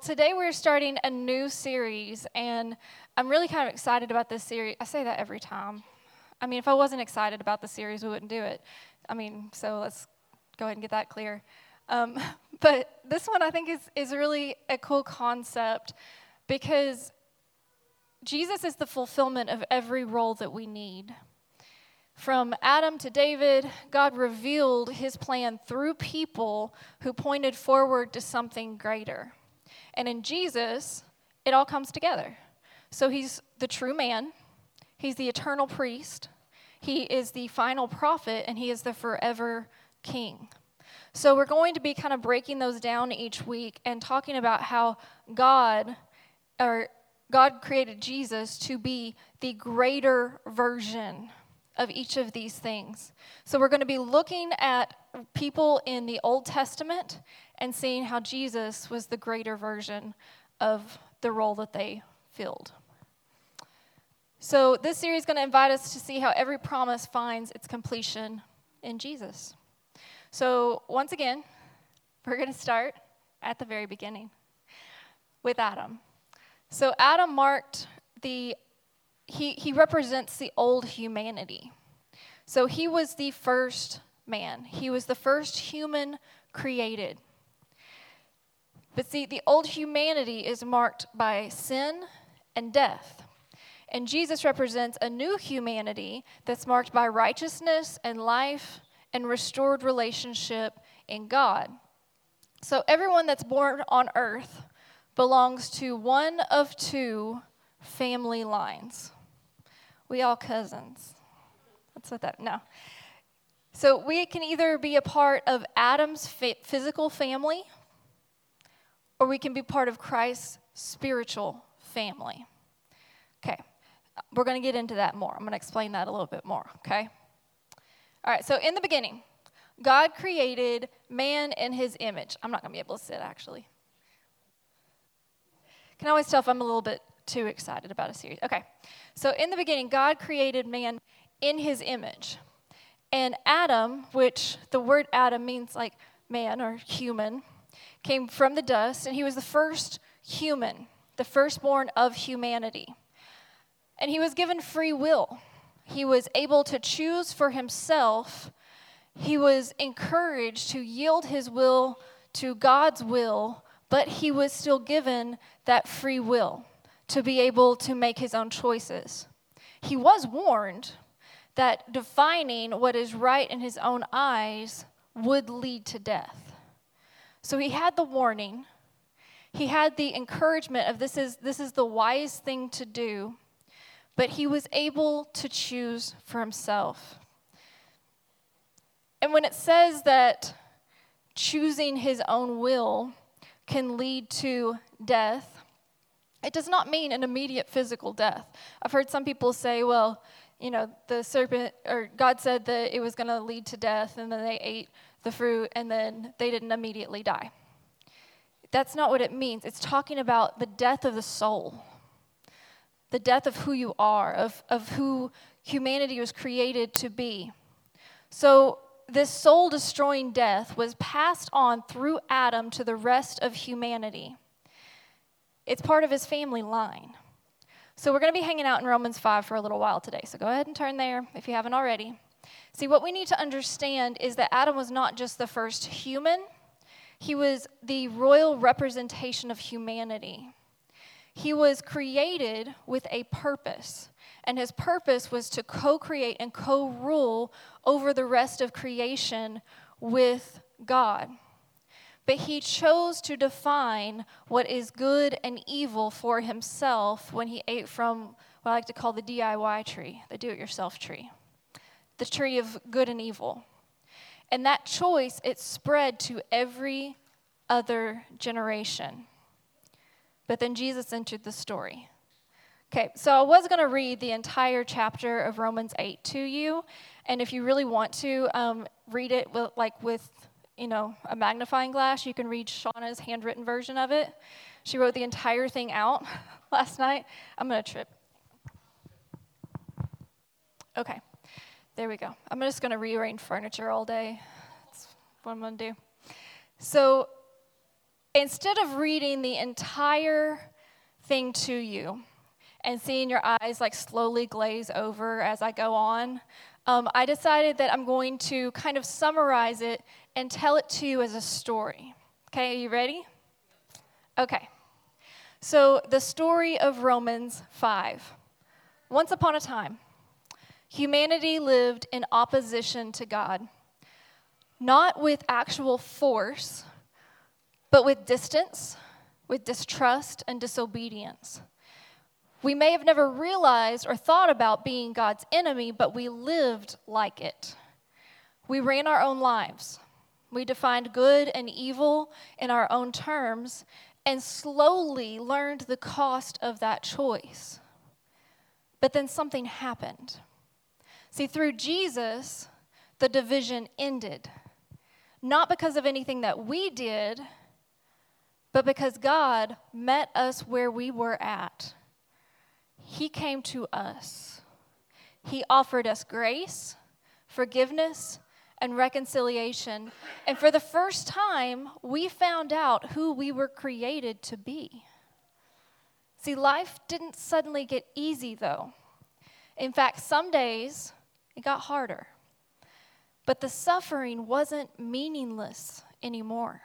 today we're starting a new series, and I'm really kind of excited about this series. I say that every time. I mean, if I wasn't excited about the series, we wouldn't do it. So let's go ahead and get that clear. But this one I think is really a cool concept because Jesus is the fulfillment of every role that we need. From Adam to David, God revealed his plan through people who pointed forward to something greater. And in Jesus, it all comes together. So he's the true man, he's the eternal priest, he is the final prophet, and he is the forever king. So we're going to be kind of breaking those down each week and talking about how God created Jesus to be the greater version of each of these things. So we're going to be looking at people in the Old Testament and seeing how Jesus was the greater version of the role that they filled. So this series is going to invite us to see how every promise finds its completion in Jesus. So once again, we're going to start at the very beginning with Adam. So Adam marked he represents the old humanity. So he was the first man. He was the first human created. But see, the old humanity is marked by sin and death. And Jesus represents a new humanity that's marked by righteousness and life and restored relationship in God. So everyone that's born on earth belongs to one of two family lines. We all cousins. No. So we can either be a part of Adam's physical family, or we can be part of Christ's spiritual family. Okay, we're going to get into that more. I'm going to explain that a little bit more, okay? All right, so in the beginning, God created man in his image. I'm not going to be able to sit, actually. Can always tell if I'm a little bit too excited about a series. Okay, so in the beginning, God created man in his image. And Adam, which the word Adam means like man or human, came from the dust, and he was the first human, the firstborn of humanity. And he was given free will. He was able to choose for himself. He was encouraged to yield his will to God's will, but he was still given that free will to be able to make his own choices. He was warned that defining what is right in his own eyes would lead to death. So he had the warning. He had the encouragement of this is the wise thing to do, but he was able to choose for himself. And when it says that choosing his own will can lead to death, it does not mean an immediate physical death. I've heard some people say, well, the serpent, or God said that it was going to lead to death, and then they ate the fruit, and then they didn't immediately die. That's not what it means. It's talking about the death of the soul, the death of who you are, of who humanity was created to be. So this soul-destroying death was passed on through Adam to the rest of humanity. It's part of his family line. So we're going to be hanging out in Romans 5 for a little while today. So go ahead and turn there if you haven't already. See, what we need to understand is that Adam was not just the first human. He was the royal representation of humanity. He was created with a purpose. And his purpose was to co-create and co-rule over the rest of creation with God. But he chose to define what is good and evil for himself when he ate from what I like to call the DIY tree, the do-it-yourself tree, the tree of good and evil. And that choice, it spread to every other generation. But then Jesus entered the story. Okay, so I was going to read the entire chapter of Romans 8 to you, and if you really want to read it with a magnifying glass, you can read Shauna's handwritten version of it. She wrote the entire thing out last night. I'm going to trip. Okay, there we go. I'm just going to rearrange furniture all day. That's what I'm going to do. So instead of reading the entire thing to you and seeing your eyes like slowly glaze over as I go on, I decided that I'm going to kind of summarize it and tell it to you as a story. Okay, are you ready? Okay. So the story of Romans 5. Once upon a time, humanity lived in opposition to God, not with actual force, but with distance, with distrust and disobedience. We may have never realized or thought about being God's enemy, but we lived like it. We ran our own lives. We defined good and evil in our own terms and slowly learned the cost of that choice. But then something happened. See, through Jesus, the division ended. Not because of anything that we did, but because God met us where we were at. He came to us. He offered us grace, forgiveness, and reconciliation. And for the first time, we found out who we were created to be. See, life didn't suddenly get easy, though. In fact, some days it got harder. But the suffering wasn't meaningless anymore.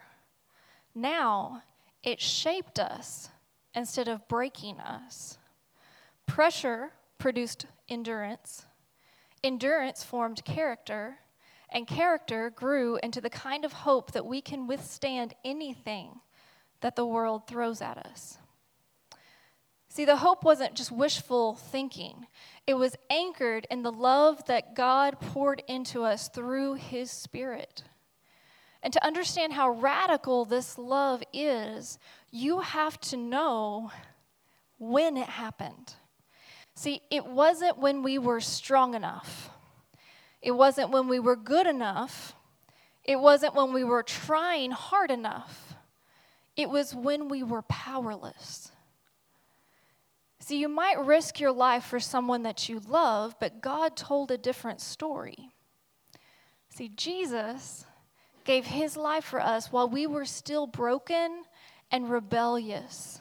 Now, it shaped us instead of breaking us. Pressure produced endurance. Endurance formed character. And character grew into the kind of hope that we can withstand anything that the world throws at us. See, the hope wasn't just wishful thinking. It was anchored in the love that God poured into us through His Spirit. And to understand how radical this love is, you have to know when it happened. See, it wasn't when we were strong enough. It wasn't when we were good enough. It wasn't when we were trying hard enough. It was when we were powerless. See, you might risk your life for someone that you love, but God told a different story. See, Jesus gave His life for us while we were still broken and rebellious.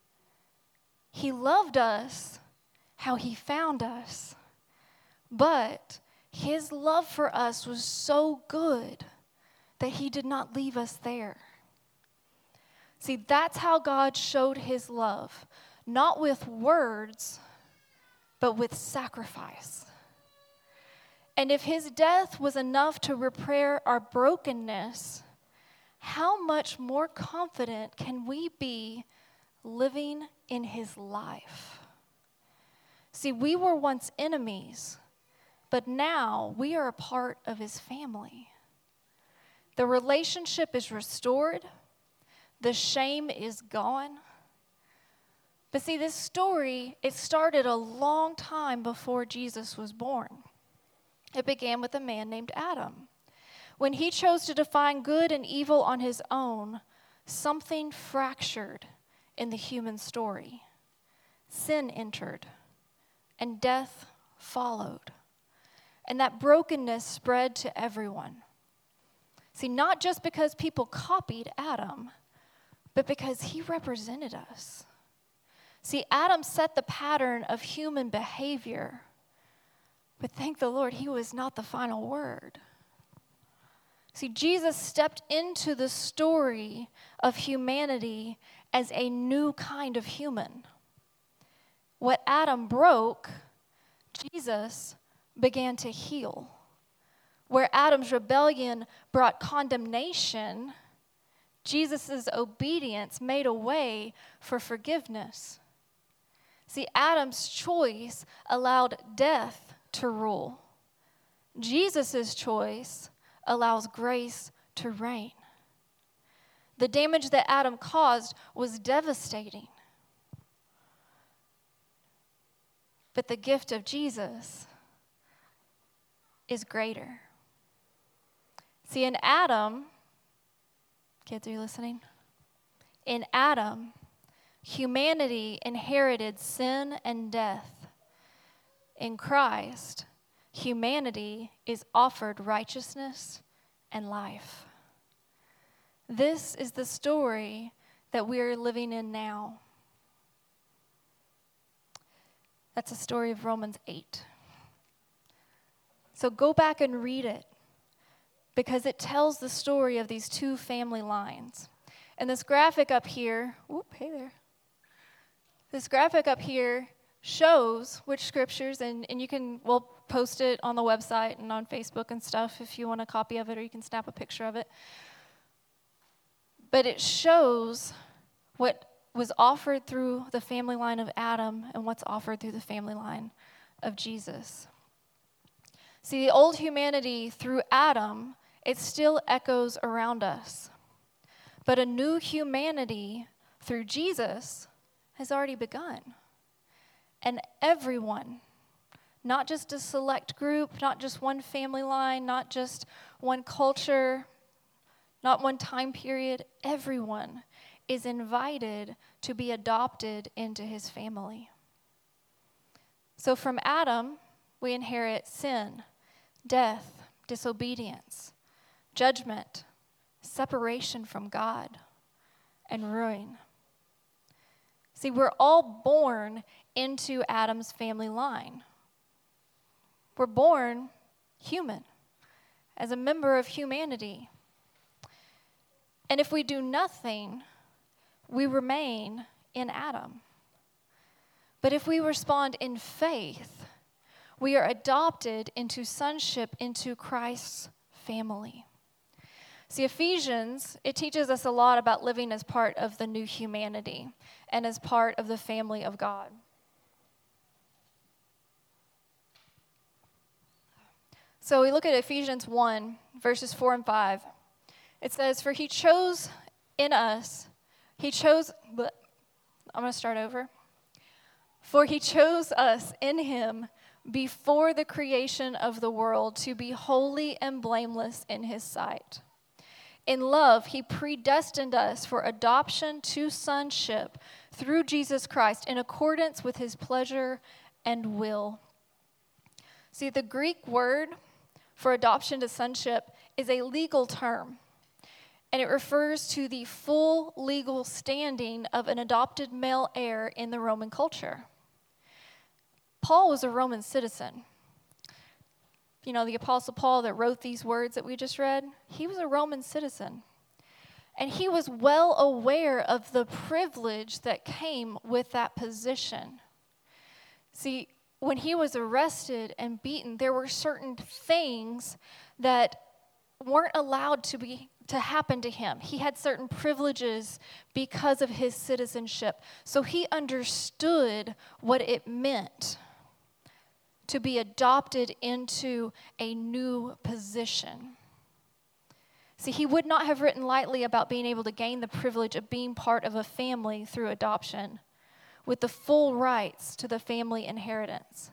He loved us how He found us, but His love for us was so good that He did not leave us there. See, that's how God showed His love, not with words, but with sacrifice. And if His death was enough to repair our brokenness, how much more confident can we be living in His life? See, we were once enemies, but now we are a part of His family. The relationship is restored. The shame is gone. But see, this story, it started a long time before Jesus was born. It began with a man named Adam. When he chose to define good and evil on his own, something fractured in the human story. Sin entered, and death followed. And that brokenness spread to everyone. See, not just because people copied Adam, but because he represented us. See, Adam set the pattern of human behavior, but thank the Lord, he was not the final word. See, Jesus stepped into the story of humanity as a new kind of human. What Adam broke, Jesus began to heal. Where Adam's rebellion brought condemnation, Jesus' obedience made a way for forgiveness. See, Adam's choice allowed death to rule. Jesus' choice allows grace to reign. The damage that Adam caused was devastating. But the gift of Jesus is greater. See, in Adam, kids, are you listening? In Adam, humanity inherited sin and death. In Christ, humanity is offered righteousness and life. This is the story that we are living in now. That's the story of Romans 8. So go back and read it, because it tells the story of these two family lines. And this graphic up here, hey there. This graphic up here shows which scriptures, and we'll post it on the website and on Facebook and stuff if you want a copy of it, or you can snap a picture of it. But it shows what was offered through the family line of Adam and what's offered through the family line of Jesus. See, the old humanity through Adam, it still echoes around us. But a new humanity through Jesus has already begun. And everyone, not just a select group, not just one family line, not just one culture, not one time period, everyone is invited to be adopted into his family. So from Adam, we inherit sin, death, disobedience, judgment, separation from God, and ruin. See, we're all born into Adam's family line. We're born human, as a member of humanity. And if we do nothing, we remain in Adam. But if we respond in faith, we are adopted into sonship, into Christ's family. See, Ephesians, it teaches us a lot about living as part of the new humanity and as part of the family of God. So we look at Ephesians 1, verses 4 and 5. It says, I'm going to start over. For he chose us in him before the creation of the world to be holy and blameless in his sight. In love, he predestined us for adoption to sonship through Jesus Christ in accordance with his pleasure and will. See, the Greek word for adoption to sonship is a legal term, and it refers to the full legal standing of an adopted male heir in the Roman culture. Paul was a Roman citizen. You know, the Apostle Paul that wrote these words that we just read, he was a Roman citizen. And he was well aware of the privilege that came with that position. See, when he was arrested and beaten, there were certain things that weren't allowed to happen to him. He had certain privileges because of his citizenship. So he understood what it meant to be adopted into a new position. See, he would not have written lightly about being able to gain the privilege of being part of a family through adoption with the full rights to the family inheritance.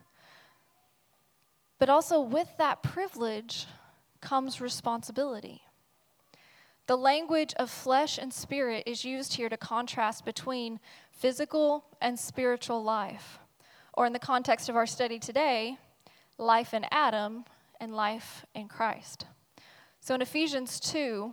But also with that privilege comes responsibility. The language of flesh and spirit is used here to contrast between physical and spiritual life. Or in the context of our study today, life in Adam and life in Christ. So in Ephesians 2,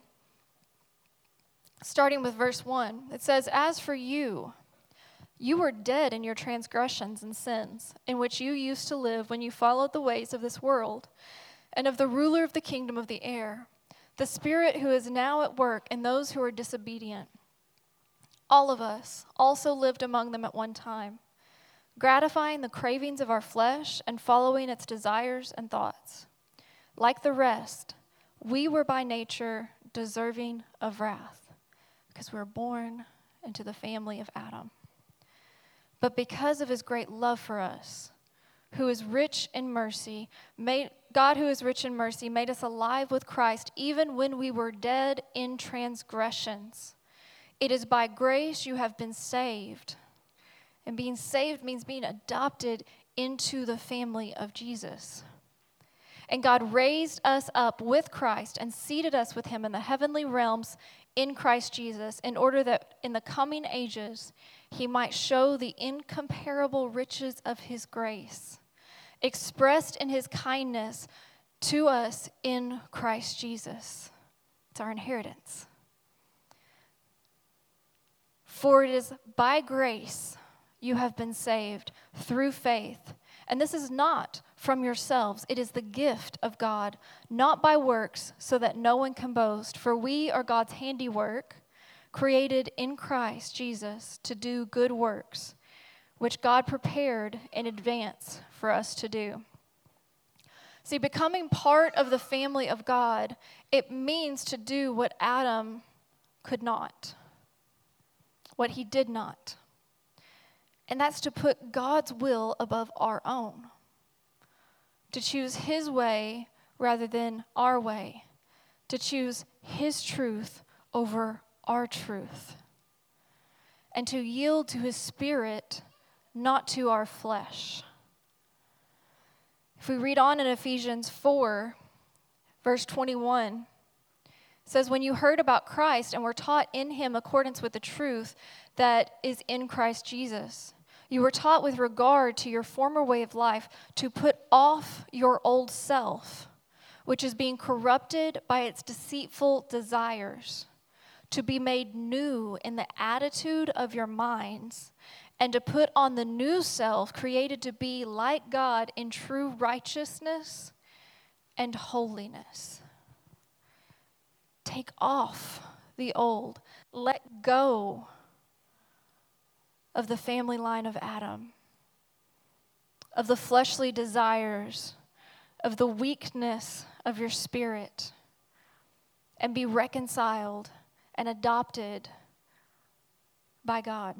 starting with verse 1, it says, As for you, you were dead in your transgressions and sins, in which you used to live when you followed the ways of this world, and of the ruler of the kingdom of the air, the spirit who is now at work in those who are disobedient. All of us also lived among them at one time, gratifying the cravings of our flesh and following its desires and thoughts. Like the rest, we were by nature deserving of wrath, because we were born into the family of Adam. But because of his great love for us, who is rich in mercy, God who is rich in mercy made us alive with Christ even when we were dead in transgressions. It is by grace you have been saved. And being saved means being adopted into the family of Jesus. And God raised us up with Christ and seated us with him in the heavenly realms in Christ Jesus, in order that in the coming ages he might show the incomparable riches of his grace, expressed in his kindness to us in Christ Jesus. It's our inheritance. For it is by grace you have been saved through faith. And this is not from yourselves. It is the gift of God, not by works, so that no one can boast. For we are God's handiwork, created in Christ Jesus to do good works, which God prepared in advance for us to do. See, becoming part of the family of God, it means to do what Adam could not, what he did not. And that's to put God's will above our own, to choose his way rather than our way, to choose his truth over our truth, and to yield to his spirit, not to our flesh. If we read on in Ephesians 4, verse 21, it says, when you heard about Christ and were taught in him accordance with the truth that is in Christ Jesus, you were taught with regard to your former way of life to put off your old self, which is being corrupted by its deceitful desires, to be made new in the attitude of your minds, and to put on the new self created to be like God in true righteousness and holiness. Take off the old. Let go of the family line of Adam, of the fleshly desires, of the weakness of your spirit, and be reconciled and adopted by God.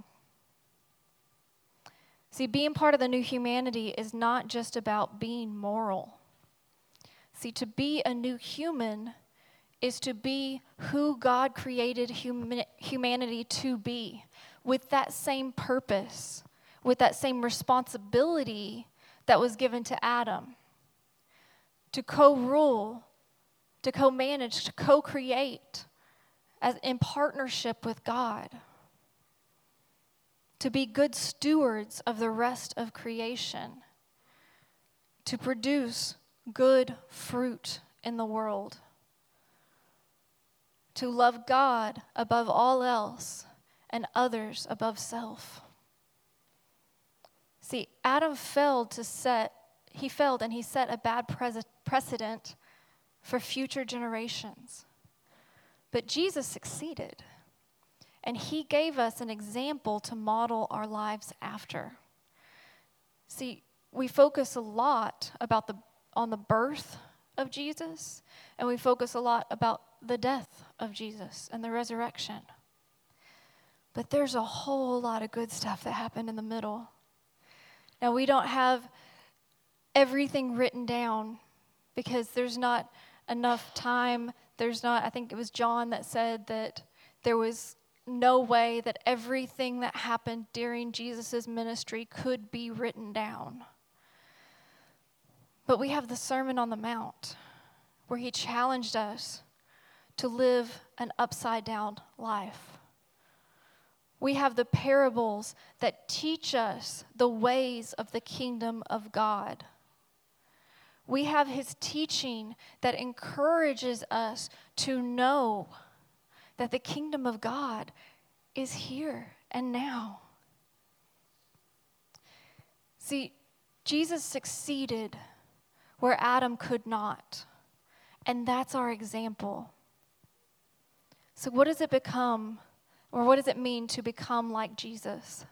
See, being part of the new humanity is not just about being moral. See, to be a new human is to be who God created humanity to be, with that same purpose, with that same responsibility that was given to Adam, to co-rule, to co-manage, to co-create as in partnership with God, to be good stewards of the rest of creation, to produce good fruit in the world, to love God above all else and others above self. See, Adam failed and he set a bad precedent for future generations. But Jesus succeeded, and he gave us an example to model our lives after. See, we focus a lot on the birth of Jesus, and we focus a lot about the death of Jesus and the resurrection. But there's a whole lot of good stuff that happened in the middle. Now, we don't have everything written down because there's not enough time. I think it was John that said that there was no way that everything that happened during Jesus' ministry could be written down. But we have the Sermon on the Mount, where he challenged us to live an upside-down life. We have the parables that teach us the ways of the kingdom of God. We have his teaching that encourages us to know that the kingdom of God is here and now. See, Jesus succeeded where Adam could not, and that's our example. So what does it mean to become like Jesus?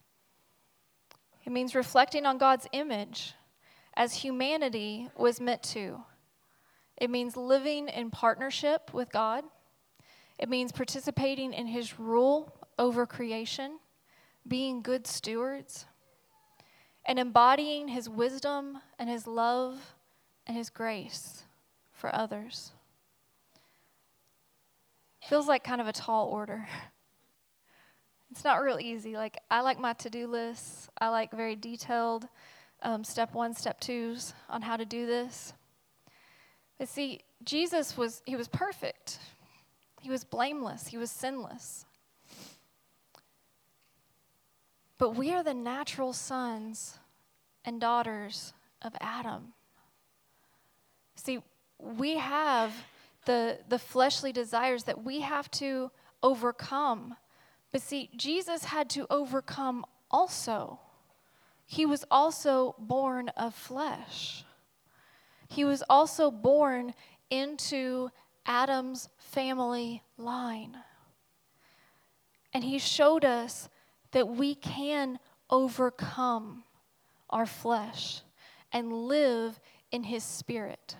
It means reflecting on God's image as humanity was meant to. It means living in partnership with God. It means participating in his rule over creation, being good stewards, and embodying his wisdom and his love and his grace for others. Feels like kind of a tall order. It's not real easy. I like my to-do lists. I like very detailed step 1, step 2s on how to do this. But see, Jesus was perfect. He was blameless. He was sinless. But we are the natural sons and daughters of Adam. See, we have the fleshly desires that we have to overcome But see, Jesus had to overcome also. He was also born of flesh. He was also born into Adam's family line. And he showed us that we can overcome our flesh and live in his spirit.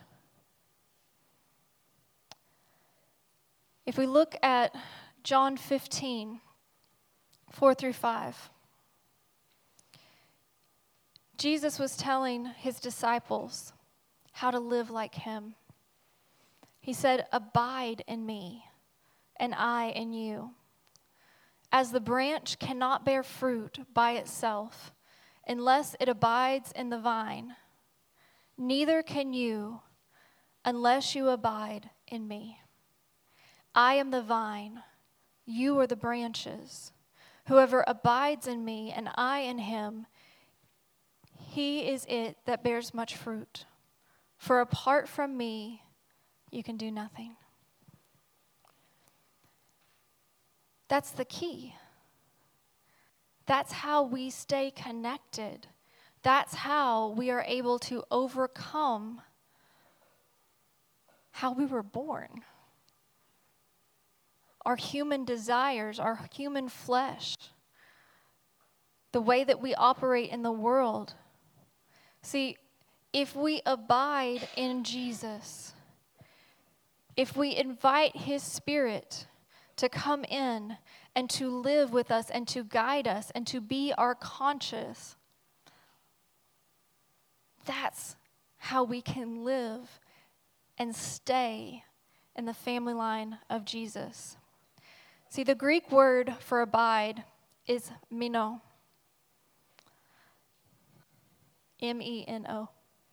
If we look at John 15, 4-5, Jesus was telling his disciples how to live like him. He said, "Abide in me, and I in you. As the branch cannot bear fruit by itself unless it abides in the vine, neither can you unless you abide in me. I am the vine, you are the branches. Whoever abides in me and I in him, he is it that bears much fruit. For apart from me, you can do nothing." That's the key. That's how we stay connected. That's how we are able to overcome how we were born. Our human desires, our human flesh, the way that we operate in the world. See, if we abide in Jesus, if we invite his Spirit to come in and to live with us and to guide us and to be our conscience, that's how we can live and stay in the family line of Jesus. See, the Greek word for abide is meno. M-E-N-O.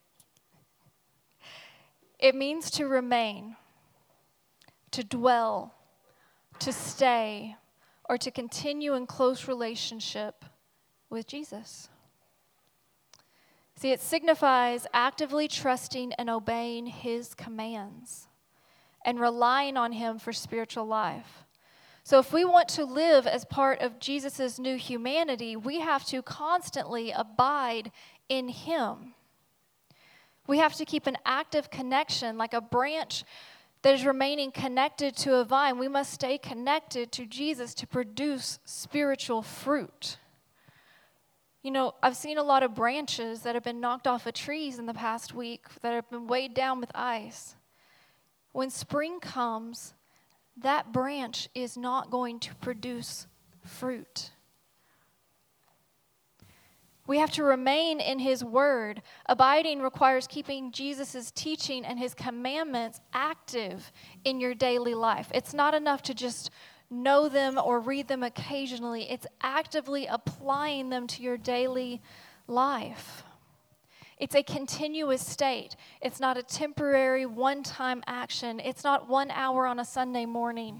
It means to remain, to dwell, to stay, or to continue in close relationship with Jesus. See, it signifies actively trusting and obeying his commands and relying on him for spiritual life. So if we want to live as part of Jesus' new humanity, we have to constantly abide in him. We have to keep an active connection, like a branch that is remaining connected to a vine. We must stay connected to Jesus to produce spiritual fruit. You know, I've seen a lot of branches that have been knocked off of trees in the past week that have been weighed down with ice. When spring comes, that branch is not going to produce fruit. We have to remain in his word. Abiding requires keeping Jesus' teaching and his commandments active in your daily life. It's not enough to just know them or read them occasionally. It's actively applying them to your daily life. It's a continuous state. It's not a temporary one-time action. It's not 1 hour on a Sunday morning.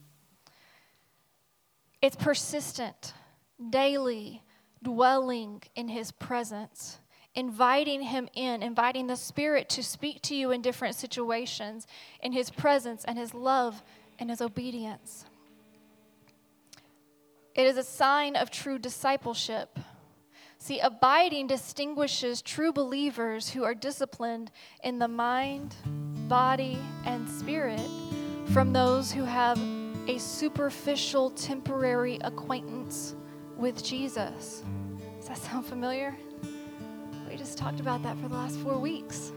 It's persistent, daily, dwelling in his presence, inviting him in, inviting the Spirit to speak to you in different situations, in his presence and his love and his obedience. It is a sign of true discipleship. See, abiding distinguishes true believers who are disciplined in the mind, body, and spirit from those who have a superficial, temporary acquaintance with Jesus. Does that sound familiar? We just talked about that for the last 4 weeks.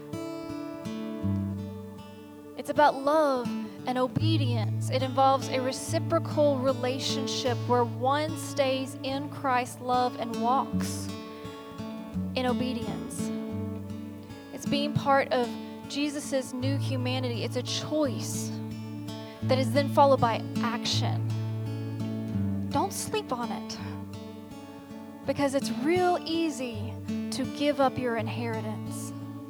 It's about love and obedience. It involves a reciprocal relationship where one stays in Christ's love and walks in obedience. It's being part of Jesus' new humanity. It's a choice that is then followed by action. Don't sleep on it, because it's real easy to give up your inheritance.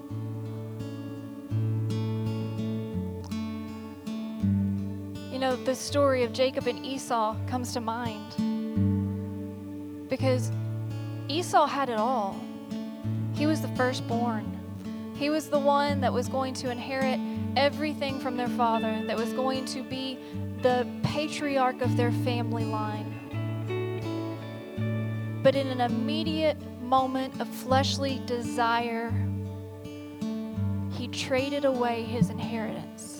You know, the story of Jacob and Esau comes to mind because Esau had it all. He was the firstborn. He was the one that was going to inherit everything from their father, that was going to be the patriarch of their family line. but in an immediate moment of fleshly desire, he traded away his inheritance.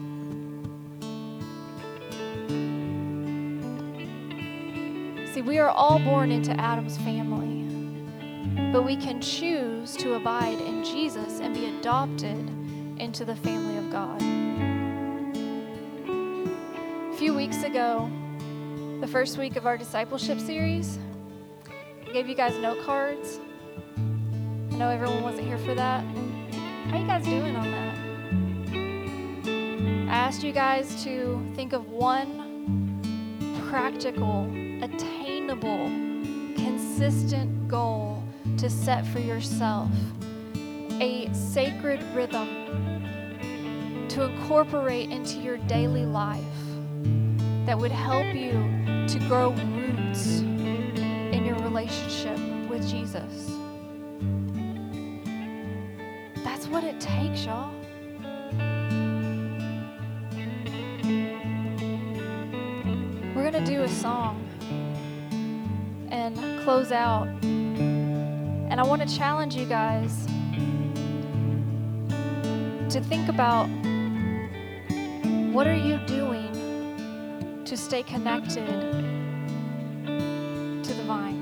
See, we are all born into Adam's family, but we can choose to abide in Jesus and be adopted into the family of God. A few weeks ago, the first week of our discipleship series, I gave you guys note cards. I know everyone wasn't here for that. How you guys doing on that? I asked you guys to think of one practical, attainable, consistent goal to set for yourself. A sacred rhythm to incorporate into your daily life that would help you to grow roots in your relationship with Jesus. That's what it takes, y'all. We're going to do a song and close out. And I want to challenge you guys to think about, what are you doing to stay connected to the vine?